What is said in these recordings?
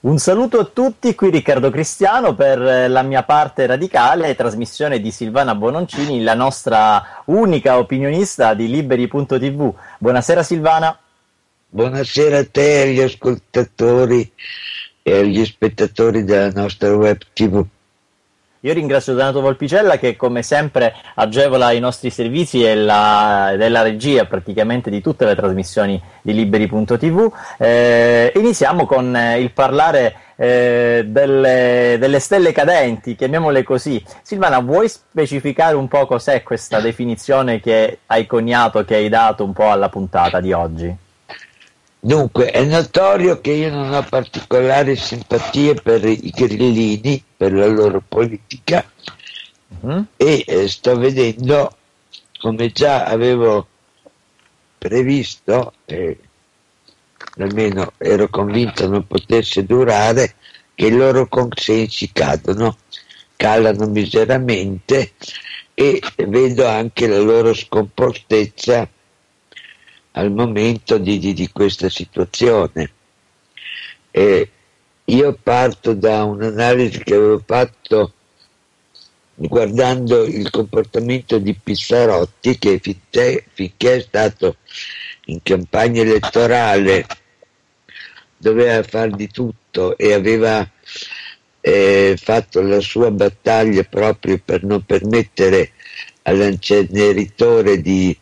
Un saluto a tutti, qui Riccardo Cristiano per la mia parte radicale, trasmissione di Silvana Bononcini, la nostra unica opinionista di Liberi.tv. Buonasera Silvana. Buonasera a te, agli ascoltatori e agli spettatori della nostra web TV. Io ringrazio Donato Volpicella che come sempre agevola i nostri servizi e della regia praticamente di tutte le trasmissioni di Liberi.tv. Iniziamo con il parlare delle stelle cadenti, chiamiamole così. Silvana, vuoi specificare un po' cos'è questa definizione che hai coniato, che hai dato un po' alla puntata di oggi? Dunque, è notorio che io non ho particolari simpatie per i grillini, per la loro politica, e sto vedendo, come già avevo previsto, almeno ero convinto non potesse durare, che i loro consensi calano miseramente, e vedo anche la loro scompostezza al momento di questa situazione. Io parto da un'analisi che avevo fatto guardando il comportamento di Pizzarotti, che finché è stato in campagna elettorale doveva far di tutto e aveva fatto la sua battaglia proprio per non permettere all'inceneritore di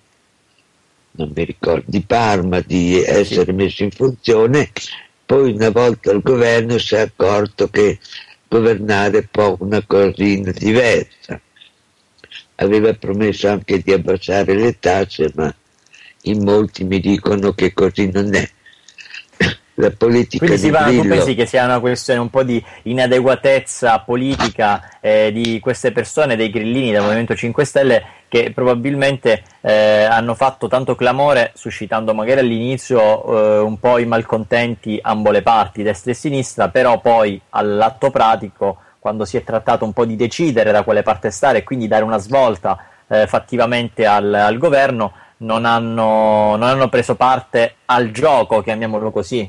Parma di essere messo in funzione. Poi una volta al governo si è accorto che governare è un po' una cosina diversa. Aveva promesso anche di abbassare le tasse, ma in molti mi dicono che così non è. La politica. Quindi di Grillo. Tu pensi che sia una questione un po' di inadeguatezza politica di queste persone, dei grillini del Movimento 5 Stelle, che probabilmente hanno fatto tanto clamore, suscitando magari all'inizio un po' i malcontenti ambo le parti, destra e sinistra, però poi all'atto pratico, quando si è trattato un po' di decidere da quale parte stare e quindi dare una svolta fattivamente al governo, non hanno preso parte al gioco, chiamiamolo così.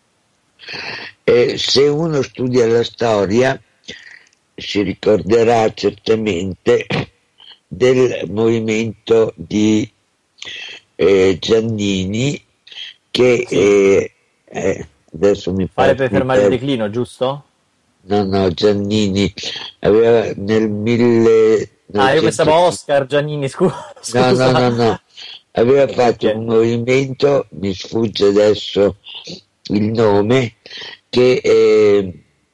Se uno studia la storia si ricorderà certamente del movimento di Giannini che sì. Adesso mi pare per fermare il declino, giusto? No, Giannini aveva nel 1900. Io pensavo Oscar Giannini, scusa. No. Aveva fatto Okay. un movimento, mi sfugge adesso il nome, che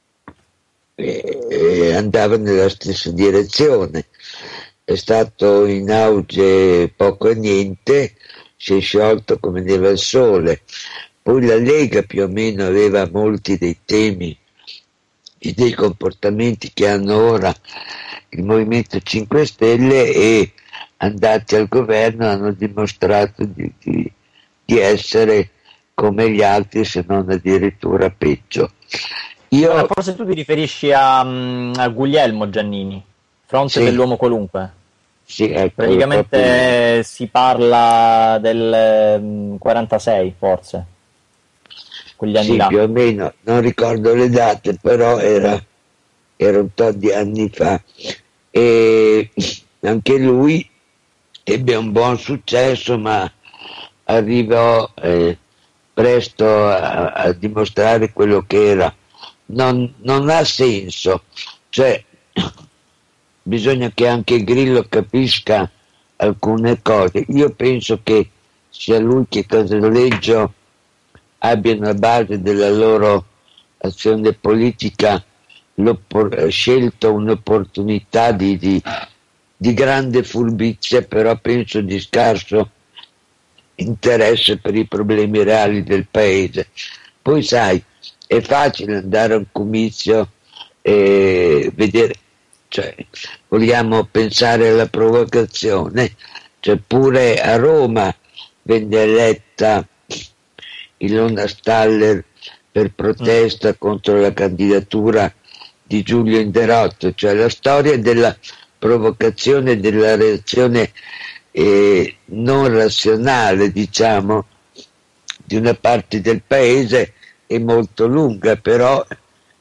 andava nella stessa direzione. È stato in auge poco e niente, si è sciolto come neve al sole. Poi la Lega più o meno aveva molti dei temi e dei comportamenti che hanno ora il Movimento 5 Stelle, e andati al governo hanno dimostrato di essere come gli altri, se non addirittura peggio. Forse tu ti riferisci a Guglielmo Giannini, fronte dell'uomo qualunque. Sì, ecco, praticamente si parla del 46 forse, quegli anni là. Più o meno, non ricordo le date, però era un po' di anni fa, e anche lui ebbe un buon successo, ma arrivò presto a dimostrare quello che era. Non ha senso, cioè bisogna che anche Grillo capisca alcune cose. Io penso che sia lui che Casaleggio abbiano a base della loro azione politica scelto un'opportunità di grande furbizia, però penso di scarso interesse per i problemi reali del paese. Poi sai, è facile andare a un comizio e vedere, cioè vogliamo pensare alla provocazione, cioè pure a Roma venne eletta Ilona Staller per protesta contro la candidatura di Giulio Inderotto, cioè la storia della provocazione, della reazione non razionale, diciamo, di una parte del paese è molto lunga, però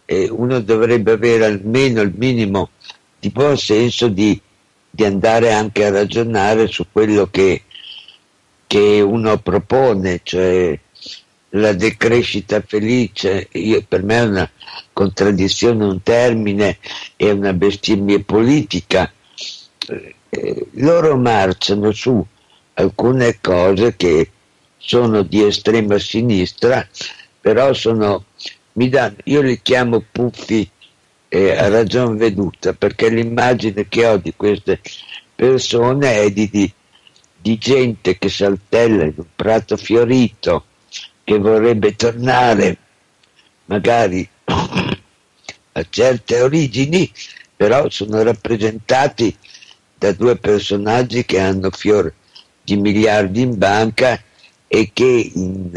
uno dovrebbe avere almeno il minimo di buon senso di andare anche a ragionare su quello che uno propone, cioè la decrescita felice. Per me è una contraddizione, un termine, è una bestemmia politica. Loro marciano su alcune cose che sono di estrema sinistra, però io li chiamo puffi a ragion veduta, perché l'immagine che ho di queste persone è di gente che saltella in un prato fiorito, che vorrebbe tornare magari a certe origini, però sono rappresentati da due personaggi che hanno fior di miliardi in banca e che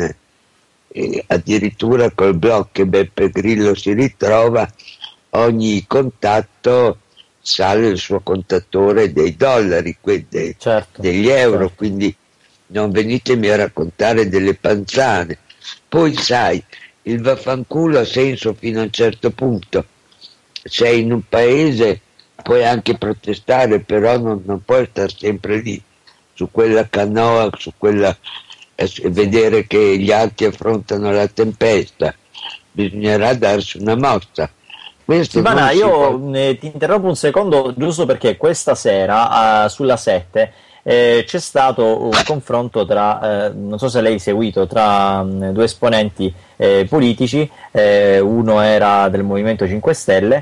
addirittura col blog che Beppe Grillo si ritrova, ogni contatto sale il suo contatore dei dollari, certo, degli euro, certo. Quindi non venitemi a raccontare delle panzane. Poi sai, il vaffanculo ha senso fino a un certo punto. Sei in un paese, puoi anche protestare, però non puoi stare sempre lì su quella canoa, su quella vedere che gli altri affrontano la tempesta. Bisognerà darsi una mossa. Silvana, io ti interrompo un secondo giusto perché questa sera sulla 7 c'è stato un confronto tra, non so se l'hai seguito, tra due esponenti politici, uno era del Movimento 5 Stelle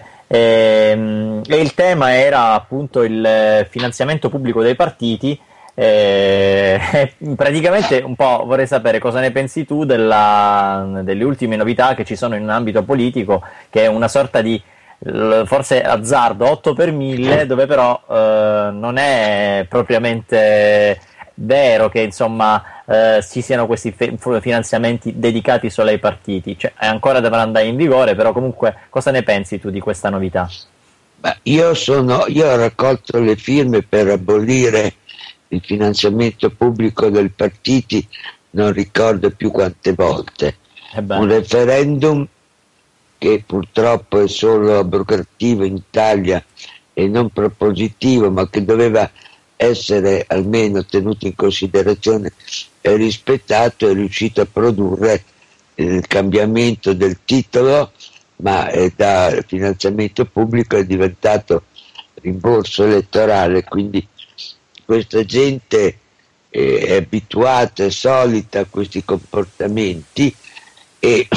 e il tema era appunto il finanziamento pubblico dei partiti. Praticamente un po' vorrei sapere cosa ne pensi tu delle ultime novità che ci sono in ambito politico, che è una sorta di forse azzardo 8 per 1000, dove però non è propriamente vero che insomma ci siano questi finanziamenti dedicati solo ai partiti, cioè ancora dovrà andare in vigore, però comunque cosa ne pensi tu di questa novità? Io ho raccolto le firme per abolire il finanziamento pubblico dei partiti, non ricordo più quante volte. Un referendum che purtroppo è solo abrogativo in Italia e non propositivo, ma che doveva essere almeno tenuto in considerazione e rispettato, è riuscito a produrre il cambiamento del titolo, ma da finanziamento pubblico è diventato rimborso elettorale, quindi questa gente è abituata, è solita a questi comportamenti e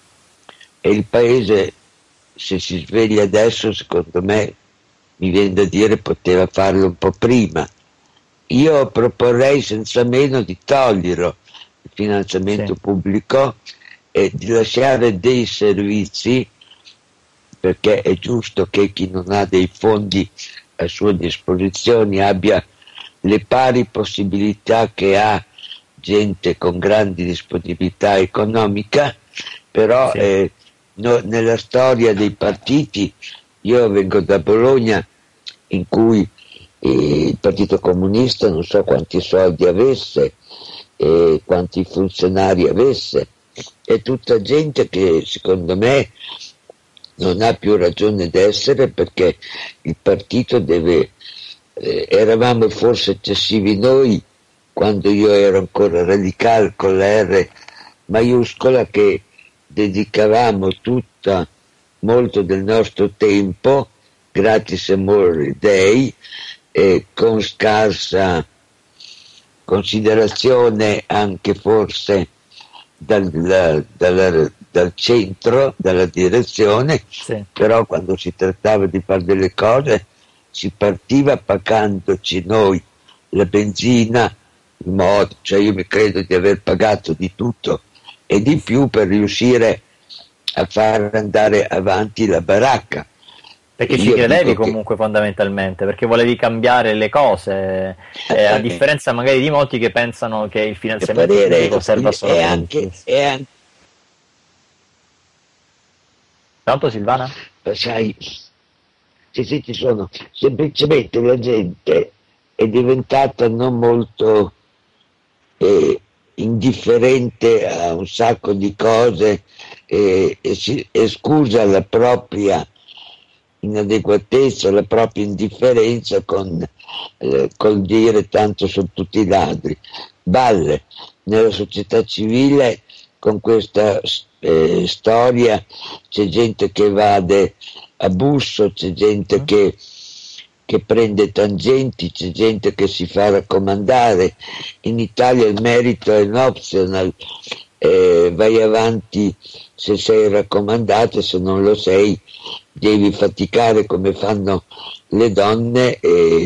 il paese, se si sveglia adesso, secondo me, mi viene da dire, poteva farlo un po' prima. Io proporrei senza meno di toglierlo il finanziamento pubblico e di lasciare dei servizi, perché è giusto che chi non ha dei fondi a sua disposizione abbia le pari possibilità che ha gente con grandi disponibilità economica, però nella storia dei partiti, io vengo da Bologna, in cui il Partito Comunista non so quanti soldi avesse, quanti funzionari avesse, è tutta gente che secondo me non ha più ragione d'essere, perché il partito deve... eravamo forse eccessivi noi quando io ero ancora radicale con la R maiuscola, che dedicavamo molto del nostro tempo, gratis amore dei, con scarsa considerazione anche forse dal centro, dalla direzione, però quando si trattava di fare delle cose si partiva pagandoci noi la benzina, il modo, cioè io mi credo di aver pagato di tutto e di più per riuscire a far andare avanti la baracca. Perché ci credevi comunque fondamentalmente, perché volevi cambiare le cose, a differenza magari di molti che pensano che il finanziamento pubblico serva solo per Pronto Silvana? Sai, ci sono, semplicemente la gente è diventata non molto indifferente a un sacco di cose e scusa la propria inadeguatezza, la propria indifferenza col dire tanto sono tutti ladri. Balle. Nella società civile con questa storia c'è gente che evade a busso, c'è gente che prende tangenti, c'è gente che si fa raccomandare. In Italia il merito è un optional, vai avanti se sei raccomandato, se non lo sei devi faticare come fanno le donne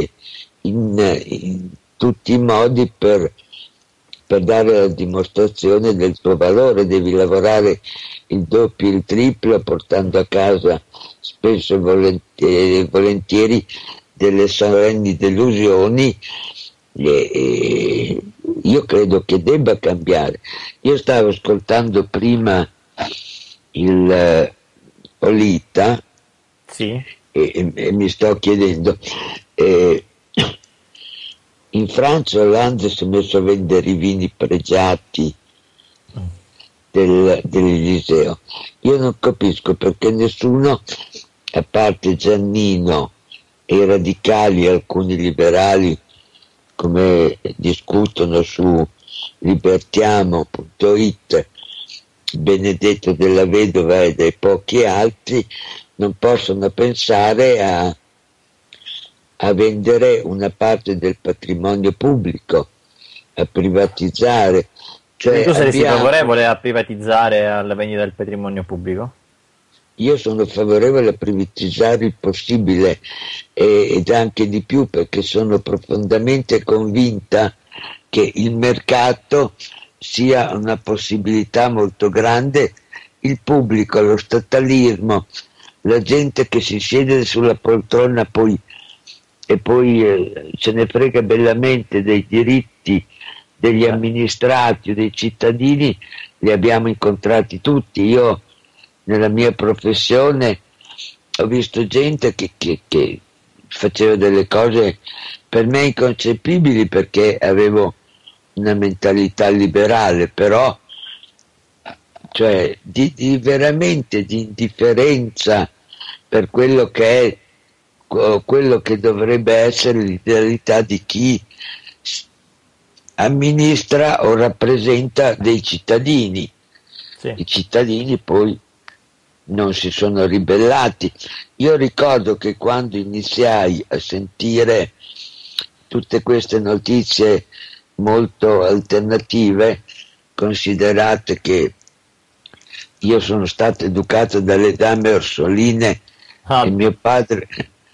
in tutti i modi per dare la dimostrazione del tuo valore. Devi lavorare il doppio, il triplo, portando a casa spesso e volentieri delle solenni delusioni. Io credo che debba cambiare. Io stavo ascoltando prima il Olita, sì, e mi sto chiedendo, in Francia Hollande si è messo a vendere i vini pregiati dell'Eliseo. Io non capisco perché nessuno, a parte Giannino e i radicali e alcuni liberali, come discutono su libertiamo.it, Benedetto della Vedova e dei pochi altri, non possono pensare a vendere una parte del patrimonio pubblico, a privatizzare. Cioè, tu saresti favorevole a privatizzare alla vendita del patrimonio pubblico? Io sono favorevole a privatizzare il possibile ed anche di più, perché sono profondamente convinta che il mercato sia una possibilità molto grande. Il pubblico, lo statalismo, la gente che si siede sulla poltrona e poi se ne frega bellamente dei diritti degli amministrati o dei cittadini, li abbiamo incontrati tutti. Io nella mia professione ho visto gente che faceva delle cose per me inconcepibili, perché avevo una mentalità liberale, però cioè di veramente di indifferenza per quello che è, quello che dovrebbe essere l'idealità di chi amministra o rappresenta dei cittadini. Sì. I cittadini poi non si sono ribellati. Io ricordo che quando iniziai a sentire tutte queste notizie molto alternative, considerate che io sono stato educato dalle dame orsoline e mio padre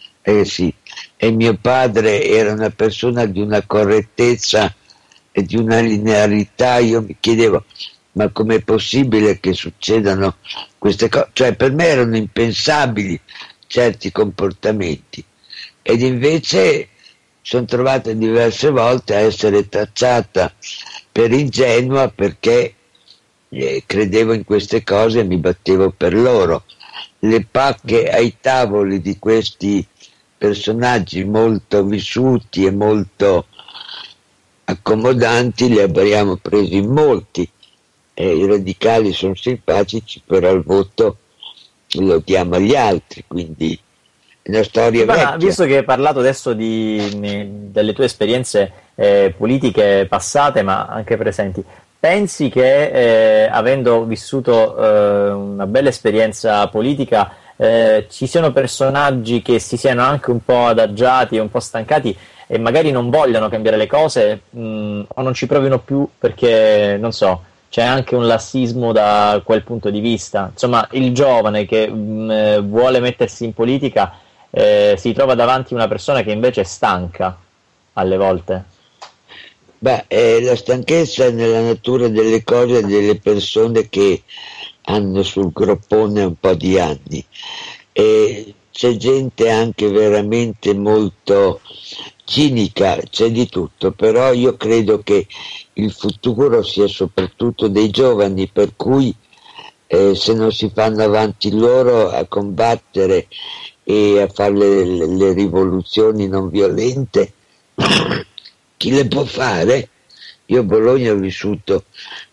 era una persona di una correttezza e di una linearità. Io mi chiedevo, ma com'è possibile che succedano queste cose? Cioè, per me erano impensabili certi comportamenti, ed invece sono trovata diverse volte a essere tacciata per ingenua, perché credevo in queste cose e mi battevo per loro. Le pacche ai tavoli di questi personaggi molto vissuti e molto accomodanti li abbiamo presi in molti. I radicali sono simpatici, però il voto lo diamo agli altri, quindi è una storia vecchia. Visto che hai parlato adesso delle tue esperienze politiche passate ma anche presenti, pensi che avendo vissuto una bella esperienza politica ci siano personaggi che si siano anche un po' adagiati e un po' stancati e magari non vogliano cambiare le cose o non ci provino più perché, non so, c'è anche un lassismo da quel punto di vista? Insomma, il giovane che vuole mettersi in politica si trova davanti una persona che invece è stanca alle volte. La stanchezza è nella natura delle cose e delle persone che hanno sul groppone un po' di anni, e c'è gente anche veramente molto cinica, c'è di tutto, però io credo che il futuro sia soprattutto dei giovani, per cui se non si fanno avanti loro a combattere e a fare le rivoluzioni non violente, chi le può fare? Io a Bologna ho vissuto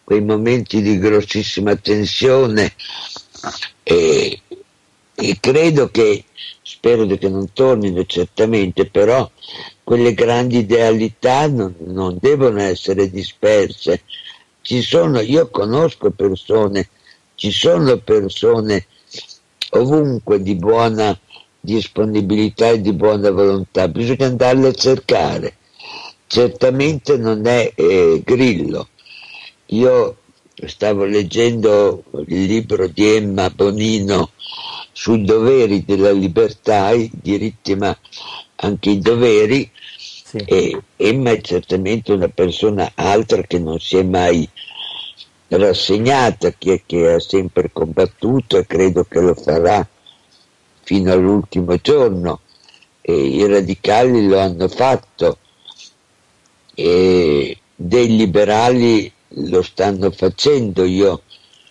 quei momenti di grossissima tensione e credo che, spero che non tornino certamente, però quelle grandi idealità non devono essere disperse. Io conosco persone, ci sono persone ovunque di buona disponibilità e di buona volontà, bisogna andarle a cercare. Certamente non è Grillo. Io stavo leggendo il libro di Emma Bonino sui doveri della libertà, i diritti ma anche i doveri, Sì. e Emma è certamente una persona altra che non si è mai rassegnata, che ha sempre combattuto e credo che lo farà fino all'ultimo giorno, e i radicali lo hanno fatto e dei liberali lo stanno facendo. Io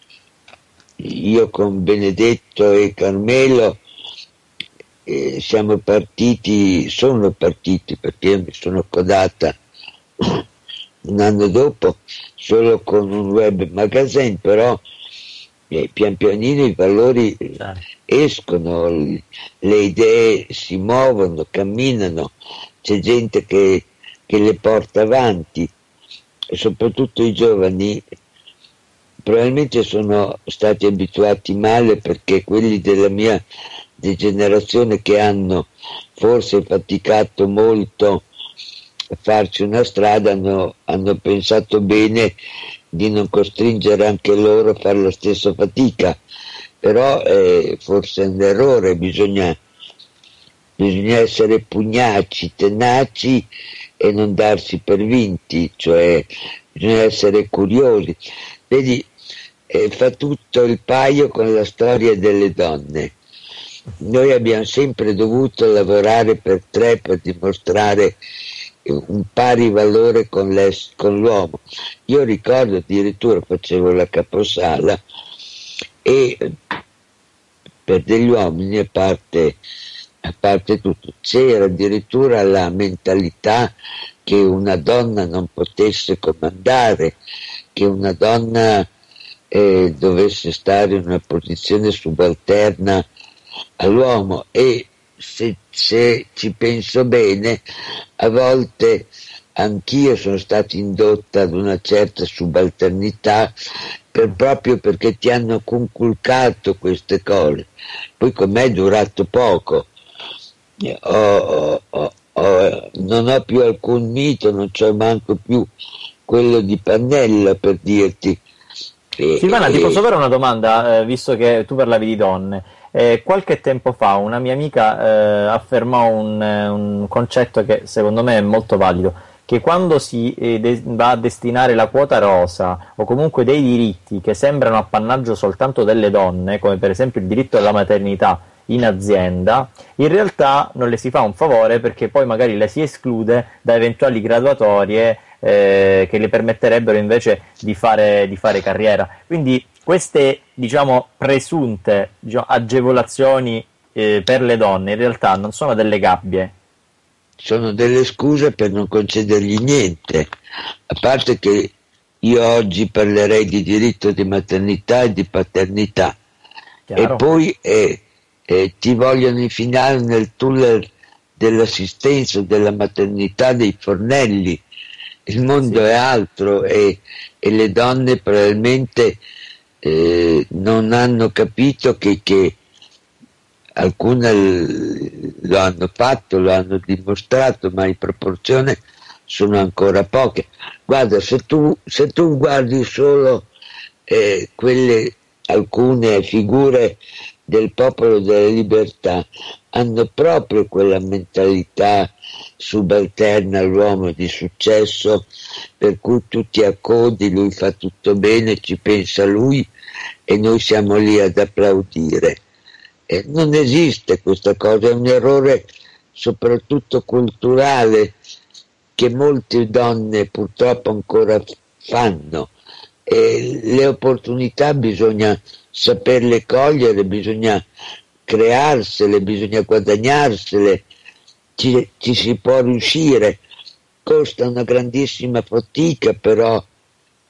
con Benedetto e Carmelo sono partiti perché io mi sono codata un anno dopo solo con un web magazine, però pian pianino i valori escono, le idee si muovono, camminano, c'è gente che le porta avanti e soprattutto i giovani probabilmente sono stati abituati male, perché quelli della mia generazione che hanno forse faticato molto a farci una strada hanno pensato bene di non costringere anche loro a fare la stessa fatica, però forse è un errore, bisogna essere pugnaci, tenaci e non darsi per vinti, cioè bisogna essere curiosi. Vedi, fa tutto il paio con la storia delle donne. Noi abbiamo sempre dovuto lavorare per tre per dimostrare un pari valore con l'uomo. Io ricordo addirittura facevo la caposala e per degli uomini, a parte tutto, c'era addirittura la mentalità che una donna non potesse comandare, che una donna dovesse stare in una posizione subalterna all'uomo, e se ci penso bene, a volte anch'io sono stata indotta ad una certa subalternità proprio perché ti hanno conculcato queste cose. Poi con me è durato poco, non ho più alcun mito, non c'ho manco più quello di Pannella, per dirti. Silvana, ti posso fare una domanda, visto che tu parlavi di donne? Qualche tempo fa una mia amica affermò un concetto che secondo me è molto valido, che quando si va a destinare la quota rosa o comunque dei diritti che sembrano appannaggio soltanto delle donne, come per esempio il diritto alla maternità in azienda, in realtà non le si fa un favore, perché poi magari le si esclude da eventuali graduatorie che le permetterebbero invece di fare carriera. Quindi queste, diciamo, presunte, agevolazioni per le donne in realtà non sono delle gabbie. Sono delle scuse per non concedergli niente, a parte che io oggi parlerei di diritto di maternità e di paternità. Chiaro. E poi ti vogliono infilare nel tunnel dell'assistenza, della maternità, dei fornelli. Il mondo è altro, e le donne probabilmente non hanno capito che alcune lo hanno fatto, lo hanno dimostrato, ma in proporzione sono ancora poche. Guarda, se tu guardi solo quelle alcune figure del Popolo della Libertà, hanno proprio quella mentalità subalterna all'uomo di successo, per cui tu ti accodi, lui fa tutto bene, ci pensa lui e noi siamo lì ad applaudire. Non esiste questa cosa, è un errore soprattutto culturale che molte donne purtroppo ancora fanno. Le opportunità bisogna saperle cogliere, bisogna crearsele, bisogna guadagnarsele, ci si può riuscire, costa una grandissima fatica, però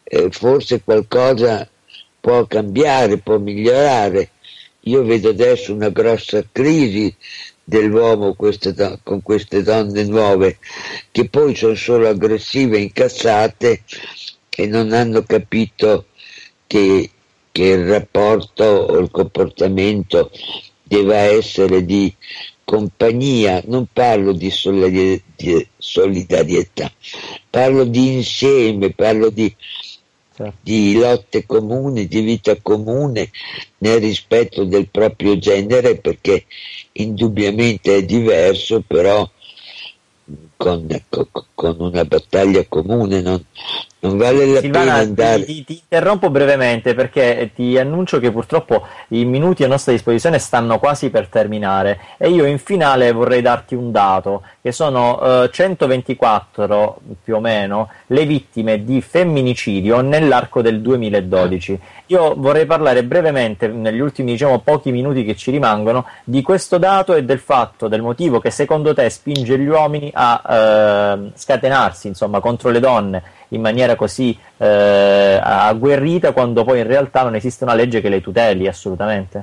forse qualcosa può cambiare, può migliorare. Io vedo adesso una grossa crisi dell'uomo con queste donne nuove, che poi sono solo aggressive, incazzate e non hanno capito che il rapporto o il comportamento deve essere di compagnia. Non parlo di solidarietà, parlo di insieme, parlo di lotte comuni, di vita comune nel rispetto del proprio genere, perché indubbiamente è diverso, però con una battaglia comune non vale la Silvana, pena andare. ti interrompo brevemente perché ti annuncio che purtroppo i minuti a nostra disposizione stanno quasi per terminare e io in finale vorrei darti un dato, che sono 124 più o meno le vittime di femminicidio nell'arco del 2012. Io vorrei parlare brevemente, negli ultimi pochi minuti che ci rimangono, di questo dato e del motivo che secondo te spinge gli uomini a scatenarsi, insomma, contro le donne in maniera così agguerrita, quando poi in realtà non esiste una legge che le tuteli assolutamente.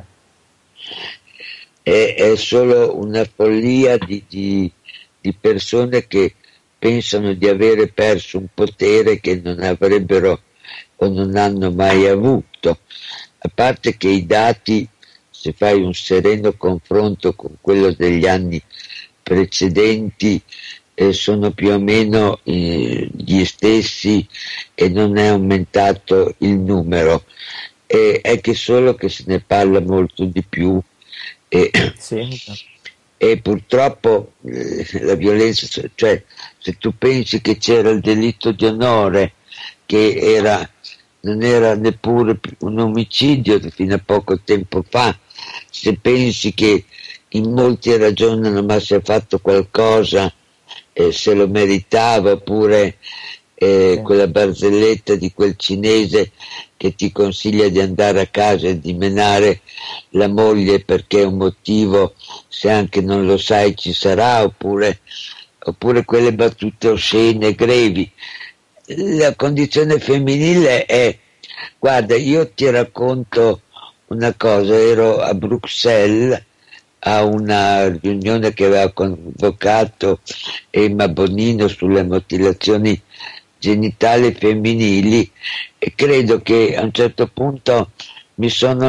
È solo una follia di persone che pensano di avere perso un potere che non avrebbero o non hanno mai avuto, a parte che i dati, se fai un sereno confronto con quello degli anni precedenti, sono più o meno gli stessi e non è aumentato il numero, è che solo che se ne parla molto di più Sì. E purtroppo la violenza, cioè se tu pensi che c'era il delitto di onore, che non era neppure un omicidio fino a poco tempo fa, se pensi che in molti ragionano ma se ha fatto qualcosa se lo meritava, oppure quella barzelletta di quel cinese che ti consiglia di andare a casa e di menare la moglie perché un motivo, se anche non lo sai, ci sarà, oppure quelle battute oscene, grevi. La condizione femminile è, guarda, io ti racconto una cosa, ero a Bruxelles a una riunione che aveva convocato Emma Bonino sulle mutilazioni genitali femminili e credo che a un certo punto mi sono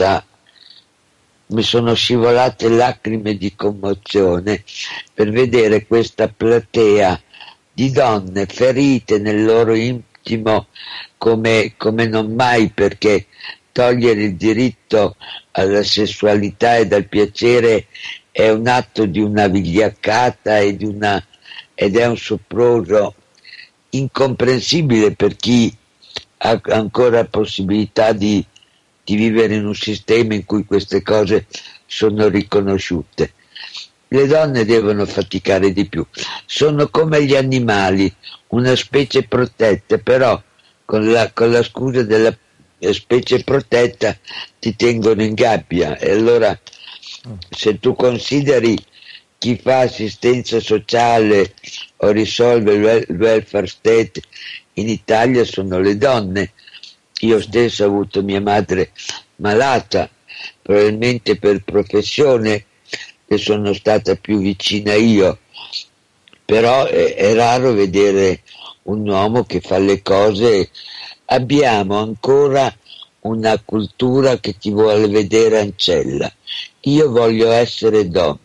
scivolate lacrime di commozione per vedere questa platea di donne ferite nel loro intimo come non mai, perché togliere il diritto alla sessualità e al piacere è un atto di una vigliaccata ed è un sopruso incomprensibile per chi ha ancora possibilità di vivere in un sistema in cui queste cose sono riconosciute. Le donne devono faticare di più, sono come gli animali, una specie protetta, però con la scusa della specie protetta ti tengono in gabbia, e allora se tu consideri chi fa assistenza sociale o risolve il welfare state in Italia sono le donne. Io stesso ho avuto mia madre malata, probabilmente per professione che sono stata più vicina io, però è raro vedere un uomo che fa le cose. Abbiamo ancora una cultura che ti vuole vedere ancella. Io voglio essere domina,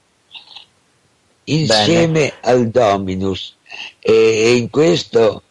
insieme Bene. al dominus, e in questo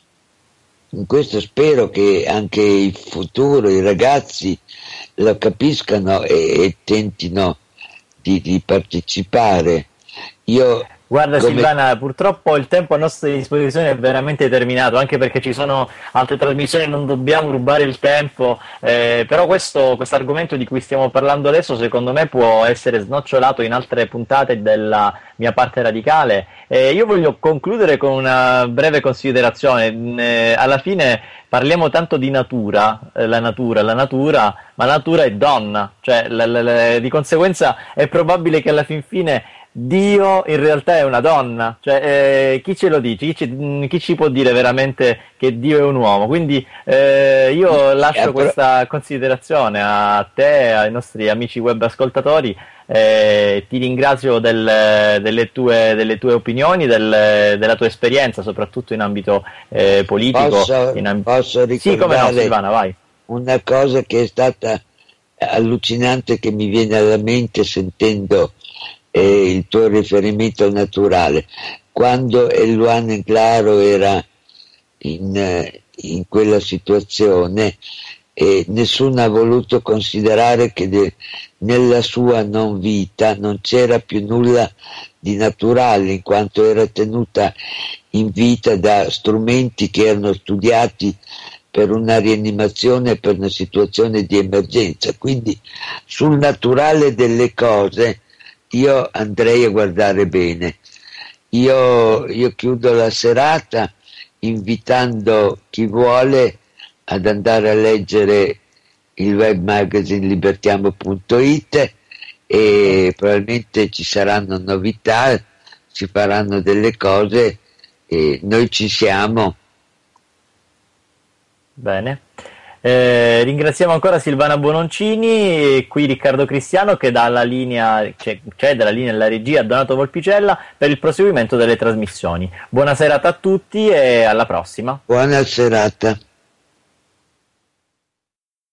spero che anche il futuro, i ragazzi lo capiscano e tentino di partecipare. Io Guarda Silvana, purtroppo il tempo a nostra disposizione è veramente terminato, anche perché ci sono altre trasmissioni, non dobbiamo rubare il tempo, però questo argomento di cui stiamo parlando adesso secondo me può essere snocciolato in altre puntate della mia parte radicale. Io voglio concludere con una breve considerazione. Alla fine parliamo tanto di natura, ma natura è donna, cioè di conseguenza è probabile che alla fin fine Dio in realtà è una donna, cioè chi ce lo dice? Chi ci può dire veramente che Dio è un uomo? Quindi io lascio questa considerazione a te, ai nostri amici web ascoltatori, ti ringrazio delle tue opinioni, della tua esperienza, soprattutto in ambito politico. Posso Sì, come no, ricordare Silvana, vai. una cosa che è stata allucinante, che mi viene alla mente sentendo il tuo riferimento naturale. Quando Eluana Englaro era in quella situazione, nessuno ha voluto considerare che nella sua non vita non c'era più nulla di naturale, in quanto era tenuta in vita da strumenti che erano studiati per una rianimazione, per una situazione di emergenza. Quindi sul naturale delle cose io andrei a guardare bene. Io chiudo la serata invitando chi vuole ad andare a leggere il web magazine libertiamo.it, e probabilmente ci saranno novità, si faranno delle cose, e noi ci siamo. Bene. Ringraziamo ancora Silvana Bononcini e qui Riccardo Cristiano che dà la linea, cede la linea alla regia a Donato Volpicella per il proseguimento delle trasmissioni. Buona serata a tutti e alla prossima. Buona serata.